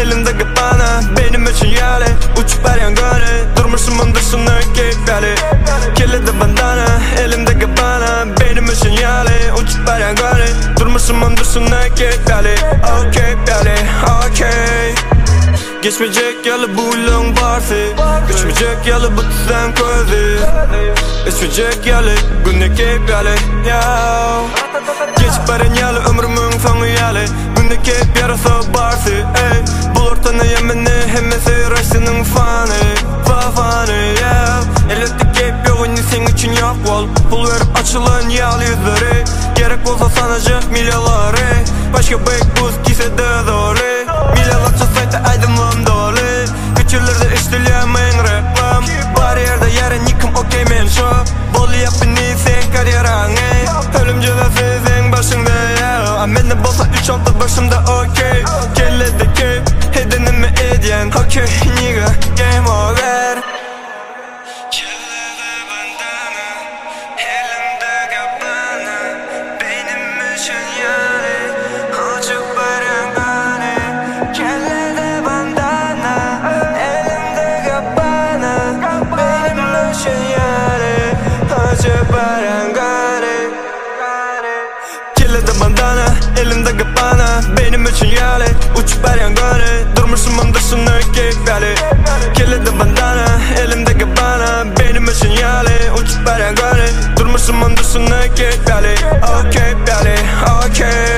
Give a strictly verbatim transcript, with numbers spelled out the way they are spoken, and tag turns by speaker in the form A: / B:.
A: elimdeki bana benim için yali. Uçup her yangını durmuşumun dışına keyifli. Kirli bandana elimdeki bana benim için yali. Uçup her yangını durmuşumun dışına keyifli. Okay yali, okay. Geçmeyecek yalı buylun barfi, geçmeyecek yalı bıtıdan közü. Geçmeyecek yalı günde keyif yalı. Geçip veren yalı ömrümün sonu yalı. Günde keyif yarası barfi. Bul ortana yemeni hemmesi raşının fanı. Fafanı elbette keyif yok ünlü sen için yok ol. Pul verip açılan yalı yüzleri. Gerek olsa sanacak milyaları. Başka bek buz giyse de doğru. Milyalarca sayta aydınlığım dolu. Küçülerde işleyemeyin reklam. Var yerde yarın yıkım okey men şu. Bol yapın sen kariyeranı. Ölümcül sizin başında ya. Amende bolsa üç altı başımda okey. Kellede keyif edenimi edyen. Okey nigga game over. Kirli bandana elimdeki bana benim için yali. Uçup her yangını durmuşumun dışına keyifli. Kirli bandana elimdeki bana benim için yali. Uçup her yangını durmuşumun dışına keyifli. Okay yali, okay.